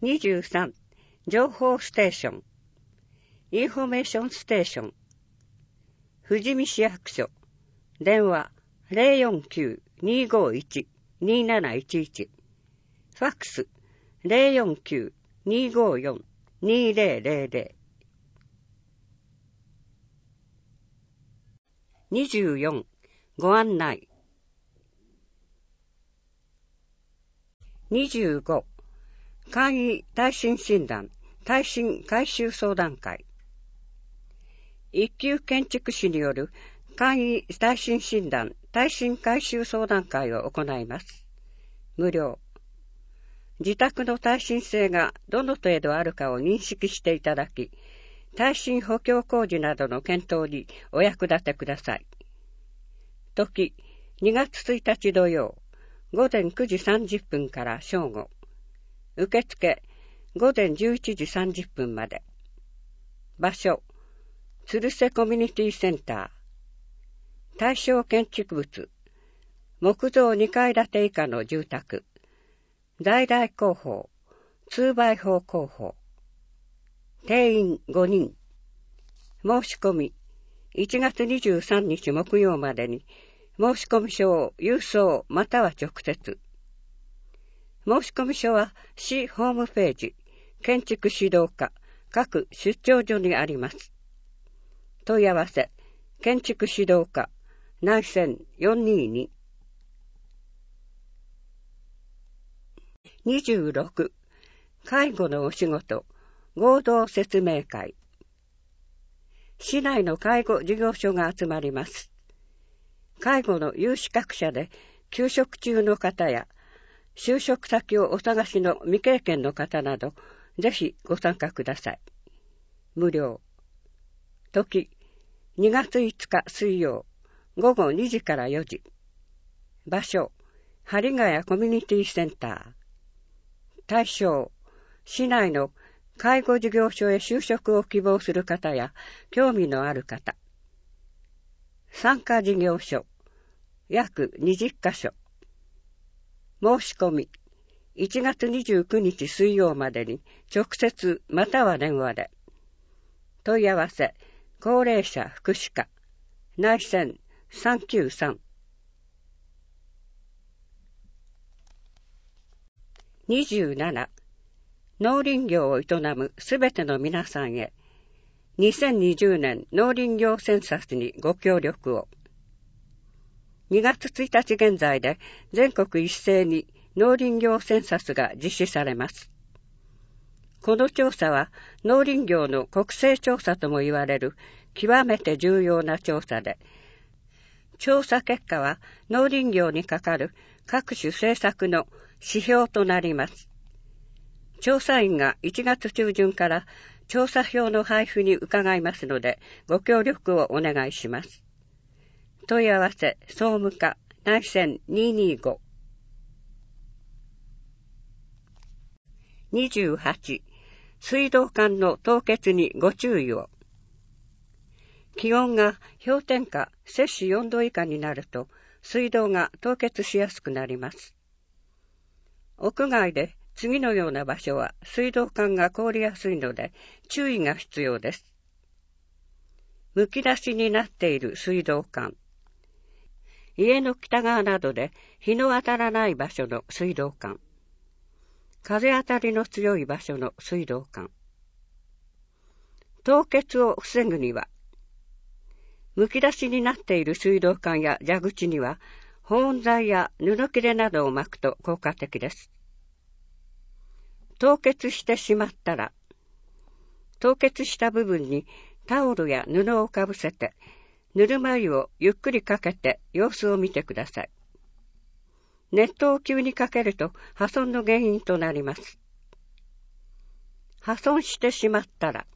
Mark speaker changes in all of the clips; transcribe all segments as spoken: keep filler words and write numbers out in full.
Speaker 1: にじゅうさん、情報ステーション、インフォメーションステーション、富士見市役所、電話 ゼロよんきゅう にーごーいち にーなないちいち、ファックス ゼロよんきゅう にーごーよん にーぜろぜろぜろ、にじゅうよん、ご案内、にじゅうご、簡易耐震診断、耐震改修相談会。一級建築士による簡易耐震診断、耐震改修相談会を行います。無料。自宅の耐震性がどの程度あるかを認識していただき、耐震補強工事などの検討にお役立てください。時、にがつついたち土曜、午前くじさんじゅっぷんから正午。受付、午前じゅういちじさんじゅっぷんまで。場所、鶴瀬コミュニティセンター。対象建築物、木造にかい建て以下の住宅。在来工法、にばいほう工法。定員ごにん。申し込み、いちがつにじゅうさんにち木曜までに、申し込み書を郵送または直接。申し込み書は市ホームページ、建築指導課、各出張所にあります。問い合わせ、建築指導課、内線よんにーに。にじゅうろく、介護のお仕事、合同説明会。市内の介護事業所が集まります。介護の有資格者で休職中の方や就職先をお探しの未経験の方など、ぜひご参加ください。無料。時、にがついつか水曜、午後にじからよじ。場所、針ヶ谷コミュニティセンター。対象、市内の介護事業所へ就職を希望する方や興味のある方。参加事業所、約にじゅっかしょ。申し込み、いちがつにじゅうくにち水曜までに直接または電話で。問い合わせ、高齢者福祉課、内線さんきゅうさん。にじゅうなな、農林業を営むすべての皆さんへ、にせんにじゅうねん農林業センサスにご協力を。にがつついたち現在で全国一斉に農林業センサスが実施されます。この調査は農林業の国勢調査とも言われる極めて重要な調査で、調査結果は農林業にかかる各種政策の指標となります。調査員がいちがつちゅうじゅんから調査票の配布に伺いますので、ご協力をお願いします。問い合わせ、総務課、内線にーにーご。にじゅうはち、水道管の凍結にご注意を。気温が氷点下摂氏よんど以下になると、水道が凍結しやすくなります。屋外で次のような場所は水道管が凍りやすいので注意が必要です。むき出しになっている水道管。家の北側などで日の当たらない場所の水道管。風当たりの強い場所の水道管。凍結を防ぐには、むき出しになっている水道管や蛇口には保温材や布切れなどを巻くと効果的です。凍結してしまったら、凍結した部分にタオルや布をかぶせて、ぬるま湯をゆっくりかけて様子を見てください。熱湯を急にかけると破損の原因となります。破損してしまったら、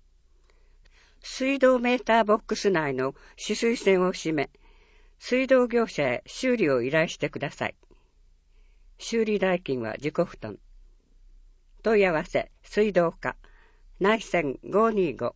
Speaker 1: 水道メーターボックス内の止水栓を閉め、水道業者へ修理を依頼してください。修理代金は自己負担。問い合わせ、水道課、内線ごーにーご。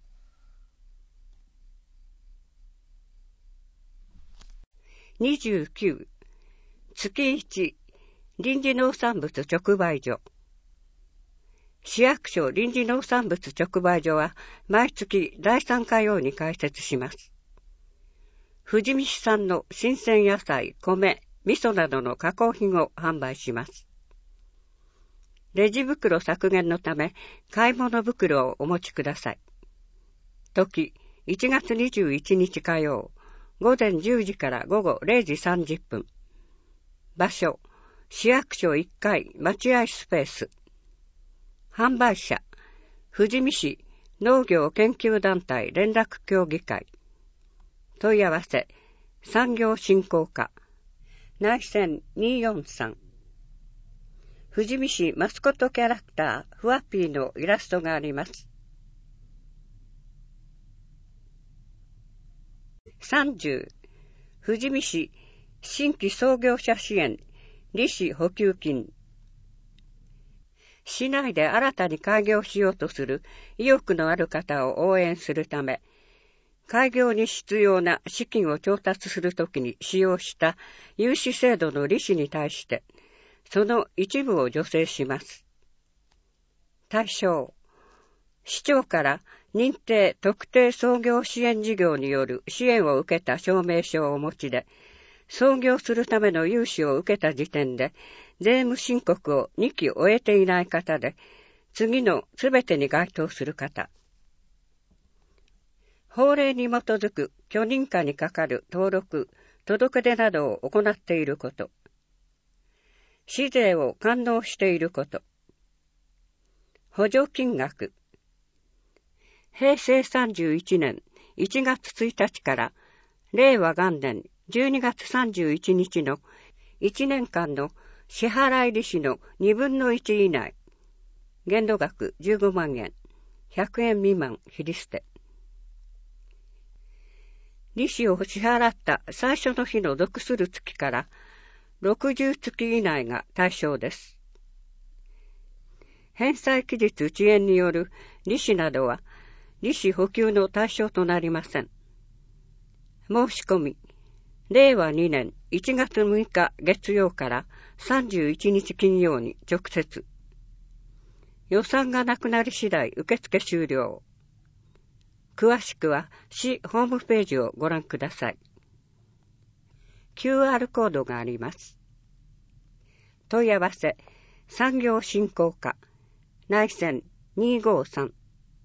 Speaker 1: にじゅうきゅう、月いち臨時農産物直売所。 市役所臨時農産物直売所は毎月だいさん火曜に開設します。富士見市産の新鮮野菜、米、味噌などの加工品を販売します。レジ袋削減のため買い物袋をお持ちください。時、いちがつにじゅういちにち火曜、ごぜんじゅうじからごごれいじさんじゅっぷん。場所、市役所いっかい待合スペース。販売者、富士見市農業研究団体連絡協議会。問い合わせ、産業振興課、内線にーよんさん。富士見市マスコットキャラクター、ふわぴーのイラストがあります。さんじゅう、富士見市新規創業者支援、利子補給金。市内で新たに開業しようとする意欲のある方を応援するため、開業に必要な資金を調達するときに使用した融資制度の利子に対して、その一部を助成します。対象、市長から認定特定創業支援事業による支援を受けた証明書をお持ちで、創業するための融資を受けた時点で、税務申告をにき終えていない方で、次のすべてに該当する方。法令に基づく許認可にかかる登録、届出などを行っていること。市税を完納していること。補助金額。へいせいさんじゅういちねんいちがつついたちから令和元年じゅうにがつさんじゅういちにちのいちねんかんの支払い利子のにぶんのいち以内。限度額じゅうごまんえん、ひゃくえん未満切り捨て。利子を支払った最初の日の属する月からろくじゅうつき以内が対象です。返済期日遅延による利子などは利子補給の対象となりません。申し込み、れいわにねんいちがつむいか月曜からさんじゅういちにち金曜に直接。予算がなくなり次第受付終了。詳しくは市ホームページをご覧ください。キューアール コードがあります。問い合わせ、産業振興課、内線にーごーさん。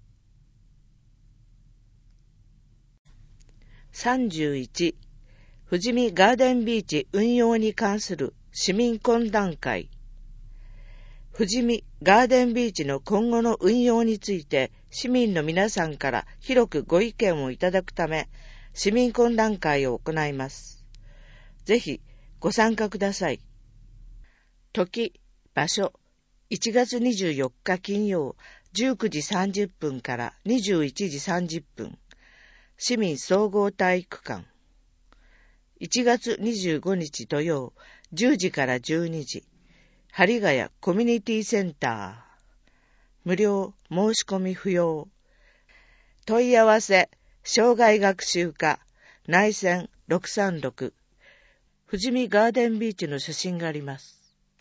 Speaker 2: さんじゅういち、富士見ガーデンビーチ運用に関する市民懇談会。富士見ガーデンビーチの今後の運用について市民の皆さんから広くご意見をいただくため、市民懇談会を行います。ぜひご参加ください。時、場所、いちがつにじゅうよっか金曜じゅうくじさんじゅっぷんからにじゅういちじさんじゅっぷん、市民総合体育館。いちがつにじゅうごにち土曜じゅうじからじゅうにじ、針ヶ谷コミュニティセンター。無料、申し込み不要。問い合わせ、障害学習課、内線ろくさんろく。富士見ガーデンビーチの写真があります。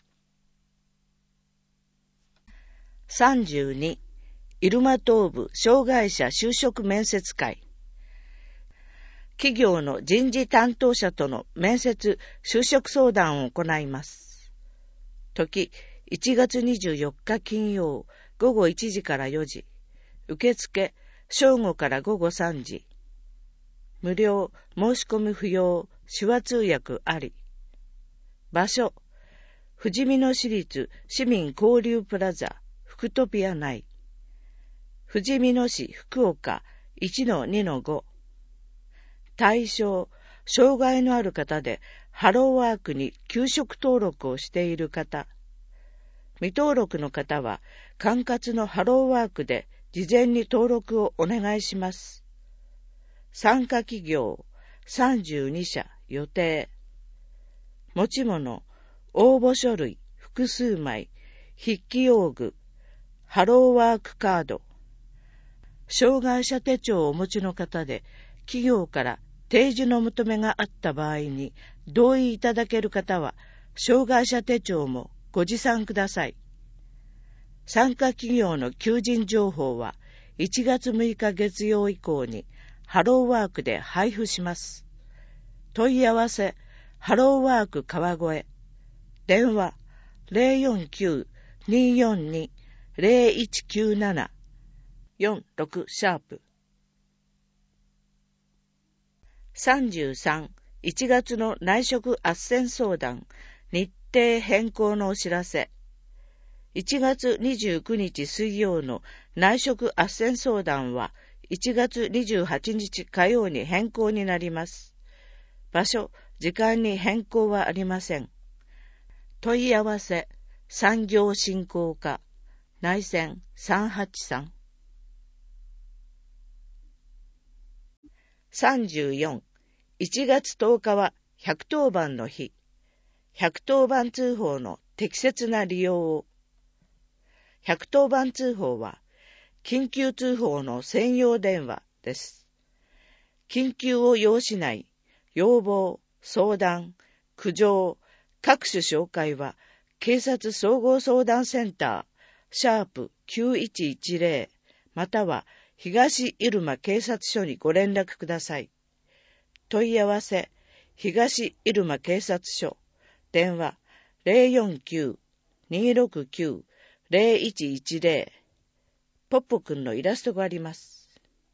Speaker 2: さんじゅうに、入間東部障害者就職面接会。企業の人事担当者との面接、就職相談を行います。時、いちがつにじゅうよっか金曜、ごごいちじからよじ。受付、正午からごごさんじ。無料、申し込み不要、手話通訳あり。場所、富士見野市立市民交流プラザ、福トピア内。富士見野市福岡 いちのにのご。対象、障害のある方でハローワークに休職登録をしている方。未登録の方は管轄のハローワークで事前に登録をお願いします。参加企業さんじゅうにしゃ予定。持ち物、応募書類複数枚、筆記用具、ハローワークカード。障害者手帳をお持ちの方で企業から提示の求めがあった場合に同意いただける方は障害者手帳もご持参ください。 参加企業の求人情報はいちがつむいか月曜以降にハローワークで配布します。問い合わせ、ハローワーク川越。電話、ゼロよんきゅう にーよんに ゼロいちきゅうなな よんろくシャープ。さんじゅうさん、いちがつの内職斡旋相談、日程変更のお知らせ。いちがつにじゅうくにち水曜の内職斡旋相談はいちがつにじゅうはちにち火曜に変更になります。場所、時間に変更はありません。問い合わせ、産業振興課、内線さんはちさん。さんじゅうよん、いちがつとおかはひゃくとおばんの日。ひゃくとおばん通報の適切な利用を。ひゃくとおばん通報は、緊急通報の専用電話です。緊急を要しない、要望、相談、苦情、各種紹介は、警察総合相談センター、シャープきゅういちいちゼロ、または東入間警察署にご連絡ください。問い合わせ、東入間警察署、電話ゼロよんきゅう にーろくきゅう ゼロいちいちゼロ、ポッポくんのイラストがあります。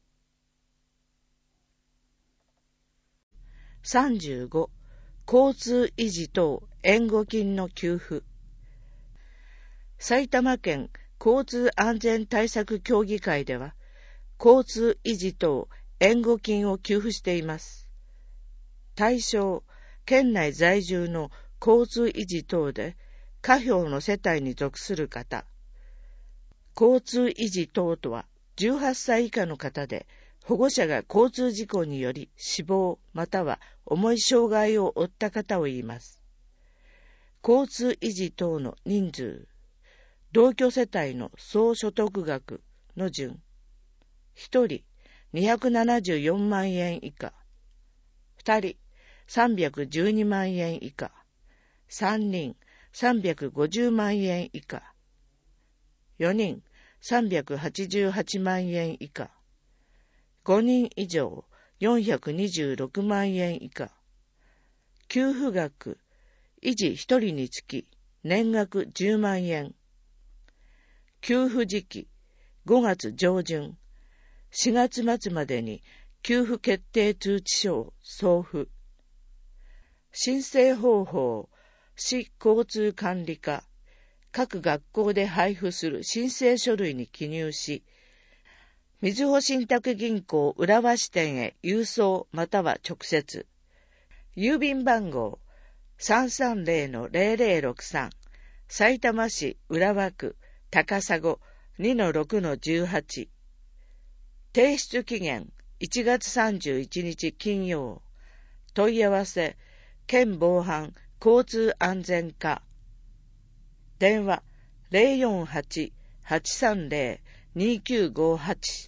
Speaker 2: さんじゅうご、交通維持等援護金の給付。埼玉県交通安全対策協議会では、交通維持等援護金を給付しています。対象、県内在住の交通維持等で家標の世帯に属する方。交通維持等とはじゅうはっさい以下の方で、保護者が交通事故により死亡または重い障害を負った方を言います。交通維持等の人数、同居世帯の総所得額の順。ひとりにひゃくななじゅうよんまんえん以下、ふたりさんびゃくじゅうにまんえん以下、さんにんさんびゃくごじゅうまんえん以下、よにんさんびゃくはちじゅうはちまんえん以下、ごにん以上よんひゃくにじゅうろくまんえん以下。給付額、維持ひとりにつき年額じゅうまんえん。給付時期、ごがつじょうじゅん、しがつまつまでに給付決定通知書を送付。申請方法、市交通管理課、各学校で配布する申請書類に記入し、みずほ信託銀行浦和支店へ郵送または直接。郵便番号 さんさんゼロのゼロゼロろくさん、さいたま市浦和区高砂 にのろくのじゅうはち。提出期限いちがつさんじゅういちにち金曜。問い合わせ、県防犯交通安全課。電話ゼロよんはち はちさんゼロ にきゅうごはち。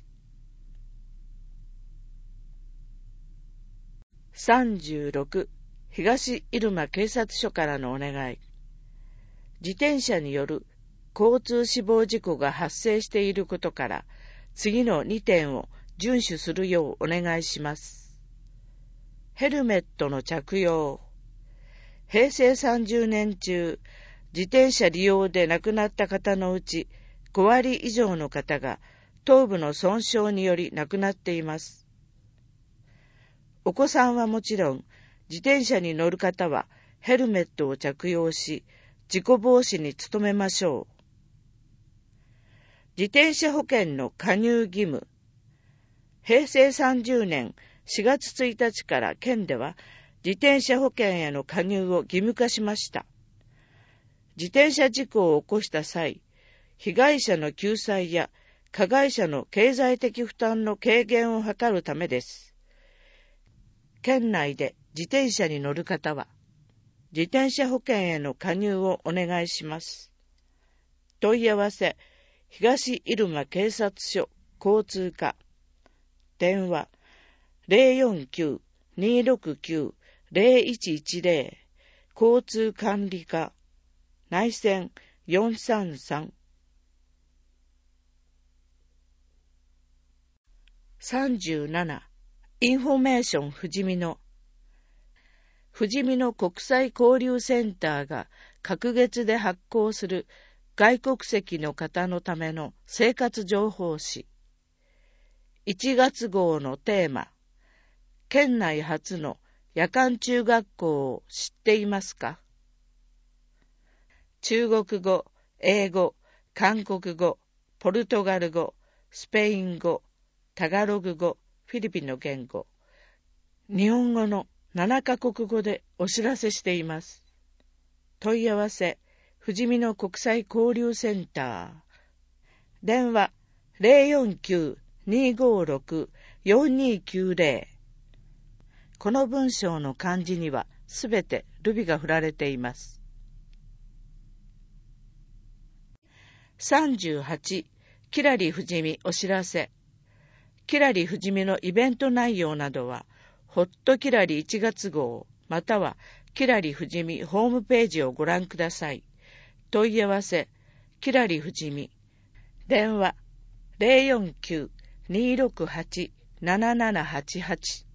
Speaker 2: さんじゅうろく、東入間警察署からのお願い。自転車による交通死亡事故が発生していることから、次のにてんを遵守するようお願いします。ヘルメットの着用。へいせいさんじゅうねん中、自転車利用で亡くなった方のうちごわり以上の方が頭部の損傷により亡くなっています。お子さんはもちろん、自転車に乗る方はヘルメットを着用し、事故防止に努めましょう。自転車保険の加入義務。へいせいさんじゅうねんしがつついたちから県では自転車保険への加入を義務化しました。自転車事故を起こした際、被害者の救済や加害者の経済的負担の軽減を図るためです。県内で自転車に乗る方は、自転車保険への加入をお願いします。問い合わせ、東入間警察署交通課。電話ゼロよんきゅう にーろくきゅう ゼロいちいちゼロ、交通管理課、内線よんさんさん。 さんじゅうなな、インフォメーションふじみの。ふじみの国際交流センターが隔月で発行する外国籍の方のための生活情報誌。いちがつ号のテーマ、県内初の夜間中学校を知っていますか？中国語、英語、韓国語、ポルトガル語、スペイン語、タガログ語、フィリピンの言語、日本語のななカ国語でお知らせしています。問い合わせ、ふじみの国際交流センター。電話 ゼロよんきゅう にーごーろく よんにーきゅうゼロ。この文章の漢字にはすべてルビが振られています。さんじゅうはち、きらりふじみお知らせ。きらりふじみのイベント内容などは、ホットきらりいちがつ号、またはきらりふじみホームページをご覧ください。問い合わせ、きらりふじみ。電話、ゼロよんきゅう にーろくはち ななななはちはち。